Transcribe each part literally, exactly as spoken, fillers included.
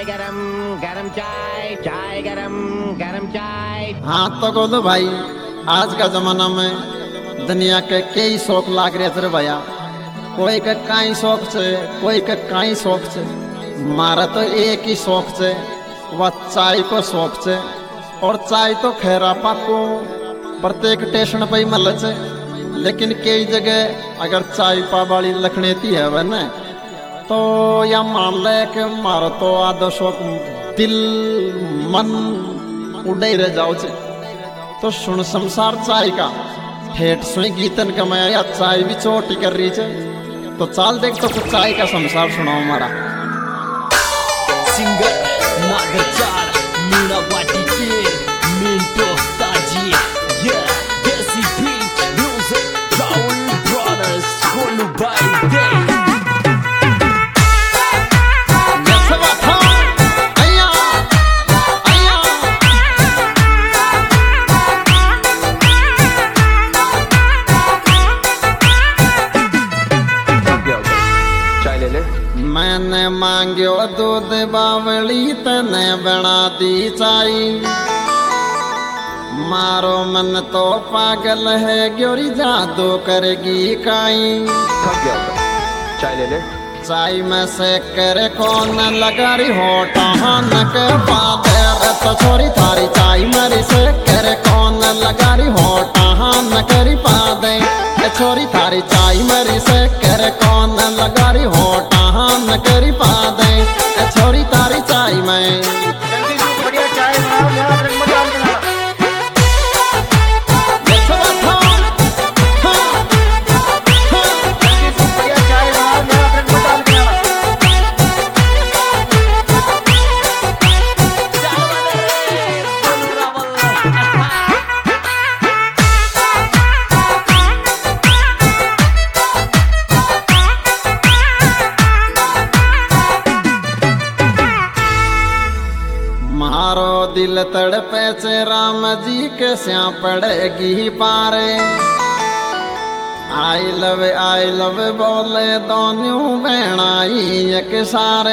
गरम गरम चाय, चाय गरम गरम चाय। हाँ तो बोलो भाई, आज का जमाना में दुनिया के कई शौक लाग रहे थे भैया। कोई के काई शौक से, कोई के काई शौक से। मारा तो एक ही शौक से, वह चाय को शौक से। और चाय तो खैरा पाको प्रत्येक स्टेशन पर ही मिल से, लेकिन कई जगह अगर चाय पा वाली लखनेती है वह न, तो या मान ले कि मारो तो आधो शौक दिल मन उड़े रह जाओ छे। तो सुन संसार चाय का ठेठ सुनी गीतन का मैं या चाय भी चोटी कर रही है। तो चाल देख तो कुछ चाय का संसार सुनाओ हमारा। सिंगर नागरचार मीना वाटी के मिंटो ताजी या देसी बीट म्यूजिक राउल ब्रदर्स कोलू बाय डे। मैंने मांग्यो दूध बावली तने बना दी चाय। मारो मन तो पागल है ग्योरी जादू करेगी काई। चाय ले ले। चाय में से करे कौन लगा रही होटा के पादर तो छोरी थारी चाय मरी से करे कौन लगा रही होटा न करी पादे। छोरी थारी चाय मरी से करे कौन लगा रही होटा न करी पादे। छोरी तारी चाय में जल्दी से बढ़िया चाय बनाओ, यहाँ पर मजा आना। मारो दिल तड़पे से राम जी के स्या पड़ेगी पारे। आई लव आई लव बोले दोनों बहनाई एक सारे।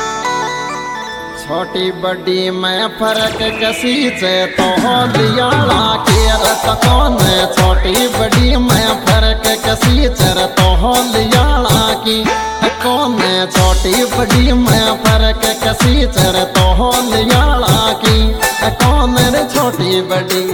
छोटी बड़ी में फर्क कसी से तो लियाला की रत कौन। छोटी बड़ी में फर्क कसी से तो लियाला की कौन। छोटी बड़ी में फर्क कसी चर तो लियाला की कौन रे छोटी बड़ी।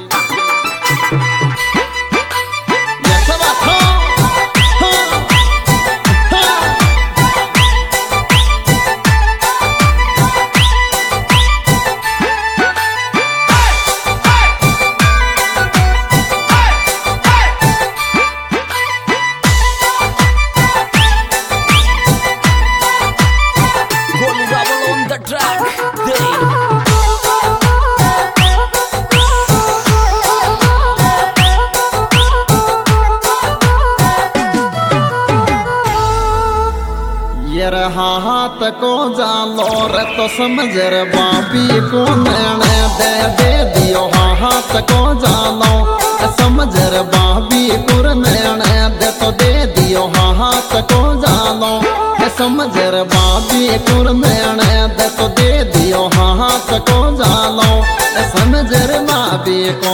हाथ को जालो रे तो समझर बाबी को नैने दे दे दियो। हाथ को जालो समझर बाबी को नैने दे तो दे दियो। हाथ को जालो समझर बाबी को नैने दे तो दे दियो। हाथ को जालो समझर बाबी को।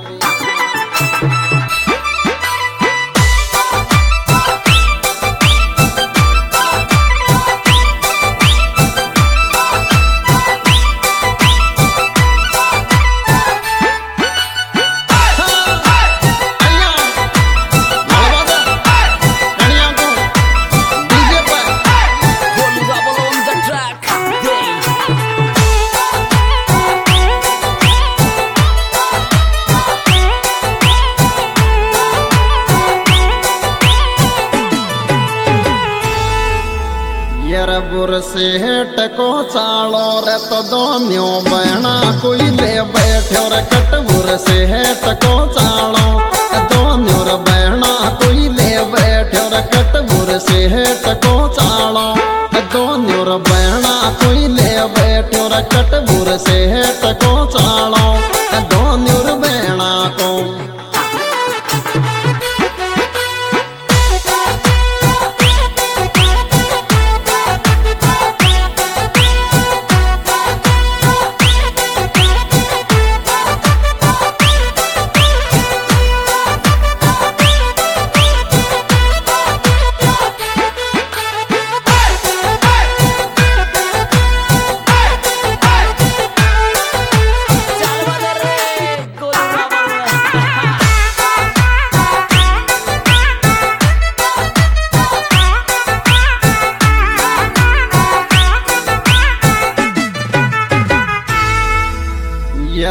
बुर से टको चालो रे तो दोन्यों बहना कोई ले बैठो रे कटबुर से टको चालो। दोन्यों रे बहना कोई ले बैठो रे कटबुर से टको चालो। दोन्यों रे बहना कोई ले बैठो रे कटबुर से टको चालो। दोन्यों रे बहना को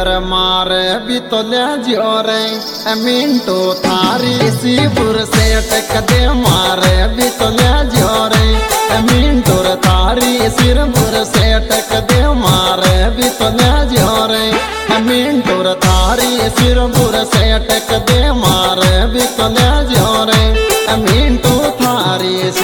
यर मारे भी तो ले जोरे मिंटो थारी सीपुर से टक दे मारे भी तो ले जोरे मिंटो थारी सिरपुर से टक दे मारे भी तो ले जोरे मिंटो थारी सिरपुर से टक दे मारे भी तो ले जोरे मिंटो थारी सी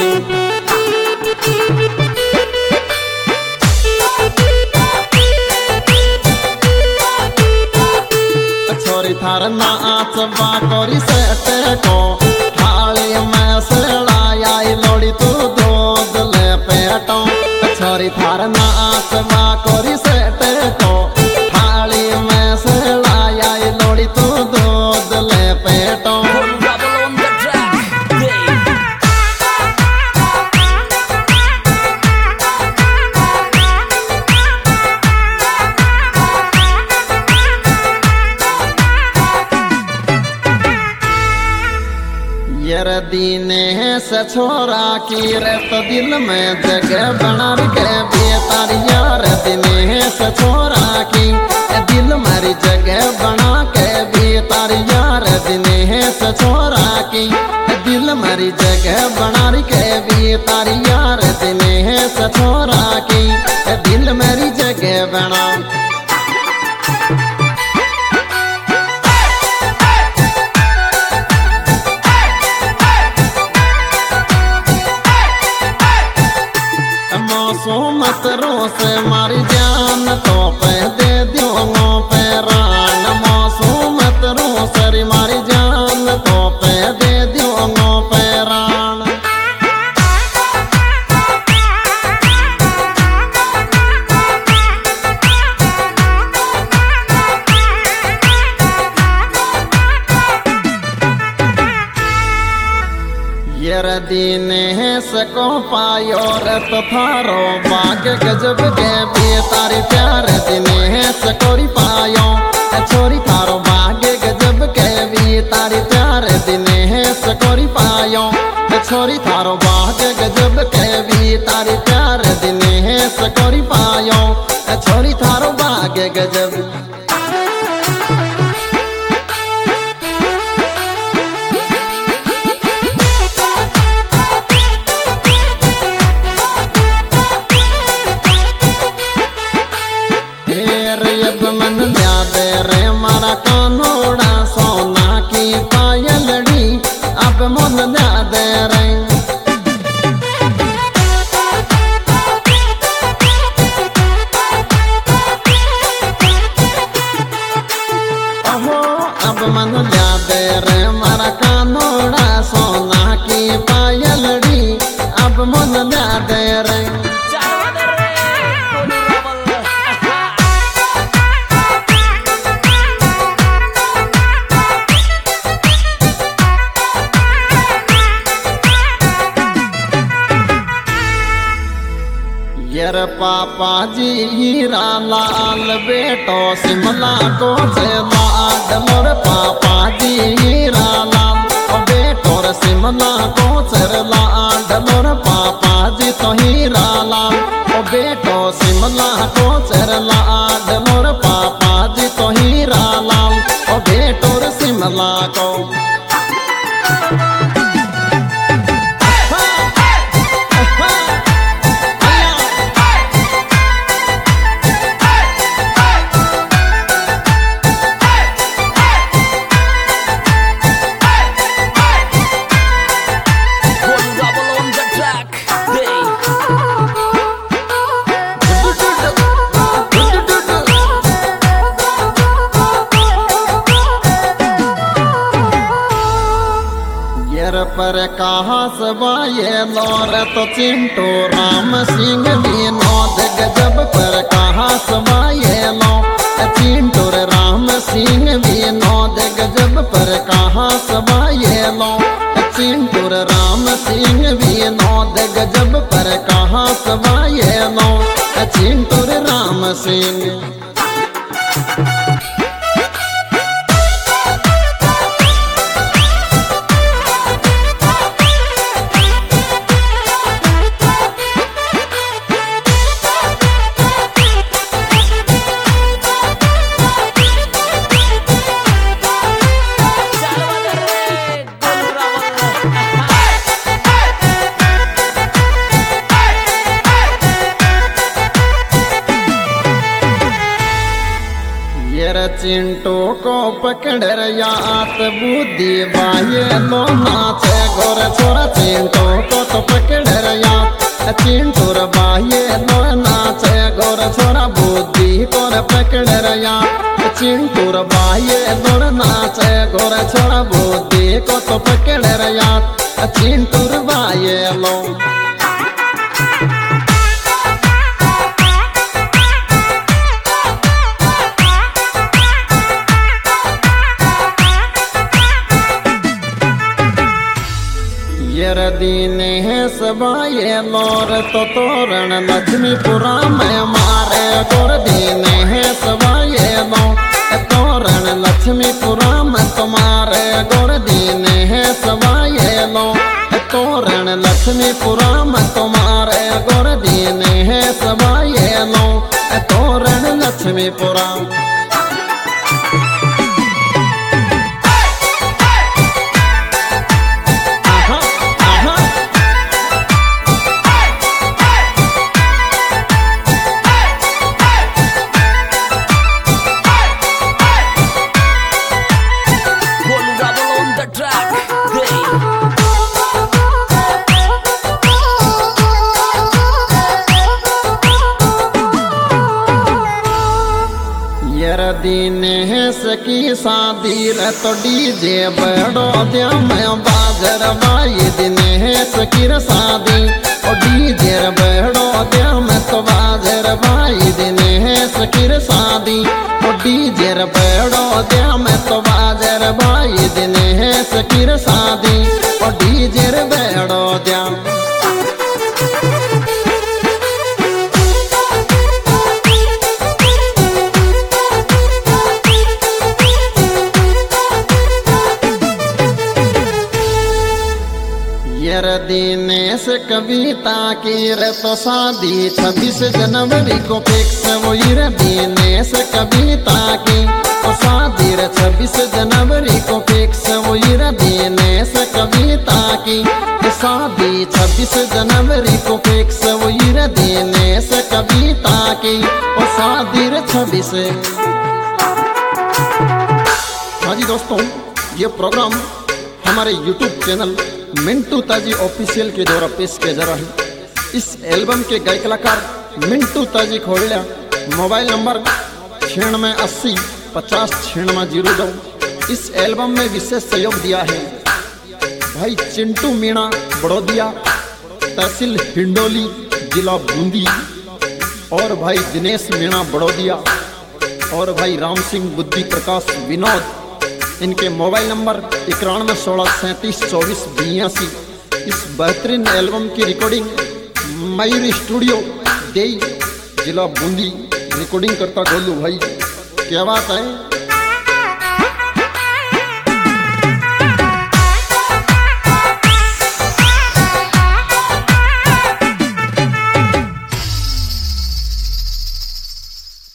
छोरी थार नाच बाकोरी सेटे को थाली में सड़ाया लोड़ी तू दूध ले पेटो छोरी थार नाच बाकोरी सेटे को थाली में सड़ाया लोड़ी तू दूध ले पेटो यर दीने से छोरा की रत दिल में जगह बना के बेतार यार दीने से छोरा की दिल मेरी जगह बना के बेतार यार दीने से छोरा की दिल मेरी जगह बना के बेतार यार दीने से छोरा की दिल मेरी जगह बना मत रोस मारी जान तो पे दे दियो गो पे रान मौसू मत रोस मारी जान तो पे दे दियो गो पे रान यर दीने सको पायो रत थारो बाग गजब के बेतारी प्यार दीने सकोरी पायो छोरी थारो बाग गजब के बेतारी प्यार दीने सकोरी पायो छोरी थारो बाग गजब के बेतारी प्यार दीने सकोरी पायो छोरी थारो बाग गजब मन याद रे मारा कानोड़ा सोना की पायलड़ी अब मन याद रे ओहो अब मन याद रे मारा कानोड़ा सोना की पायलड़ी अब मन याद रे यर पापा जी हीरा लाल बेटो सिमला को से लाड मोर पापा जी हीरा लाल बेटो सिमला को सर लाड मोर पापा जी तो हीरा लाल बेटो सिमला को सर लाड मोर पापा जी तो हीरा लाल बेटो सिमला को पर कहा सबाए लोर तो चिंटू राम सिंह विनोद गजब पर कहा सबाए लो चिंटू राम सिंह विनोद गजब पर कहा सबाए लो चिंटू राम सिंह विनोद गजब पर कहा सबाए लो चिंटू राम सिंह चिंटू को पकड़ यात बुद्धि बाह्य लो नाचे गोर छोरा चिंटू को तो पकड़ यात चिंटू रे बाह्य लो नाचे गोर छोरा बुद्धि को पकड़ यात चिंटू रे बाह्य लो नाचे गोर छोरा बुद्धि को तो पकड़ यात चिंटू रे बाह्य लो यर दीने है सबाए लोर तो तोरण लक्ष्मीपुरा में मारे गोर दीने है सबाए लो तोरण लक्ष्मीपुरा में तुम्हारे गोर दीने है सबाए लो तोरण लक्ष्मीपुरा में तुम्हारे गोर दीने है सबाए लो तोरण लक्ष्मीपुरा दीने है सकी शादी रे तो डीजे बड़ो दिया मैं बाजर बाई दिने है सकी रे शादी और डीजे बड़ो दिया मैं तो बाजर बाई दिने है सकी रे शादी और डीजे बड़ो दिया मैं तो बाजर बाई दिने है सकी रे शादी और डीजे बड़ो दिया दिनेश कविता की रे तो शादी छब्बीस जनवरी को फिक्स वही रे दिनेश कविता की तो शादी रे छब्बीस जनवरी को फिक्स वही रे दिनेश कविता की शादी छब्बीस जनवरी को फिक्स वही रे दिनेश कविता की और शादी रे छब्बीस। हाँ जी दोस्तों, ये प्रोग्राम हमारे यूट्यूब चैनल मिंटू ताजी ऑफिशियल के द्वारा पेश किया जा रहा है। इस एल्बम के गायक कलाकार मिंटू ताजी खोलिया, मोबाइल नंबर छियानवे अस्सी पचास छियानवे जीरो दो। इस एल्बम में विशेष सहयोग दिया है भाई चिंटू मीणा बड़ौदिया, तहसील हिंडोली, जिला बूंदी, और भाई दिनेश मीणा बड़ौदिया, और भाई राम सिंह बुद्धि प्रकाश विनोद। इनके मोबाइल नंबर इक्यानवे सोलह सैंतीस चौबीस बयासी। इस बेहतरीन एल्बम की रिकॉर्डिंग मयूरी स्टूडियो देई, जिला बूंदी। रिकॉर्डिंग करता गोलू भाई, क्या बात है।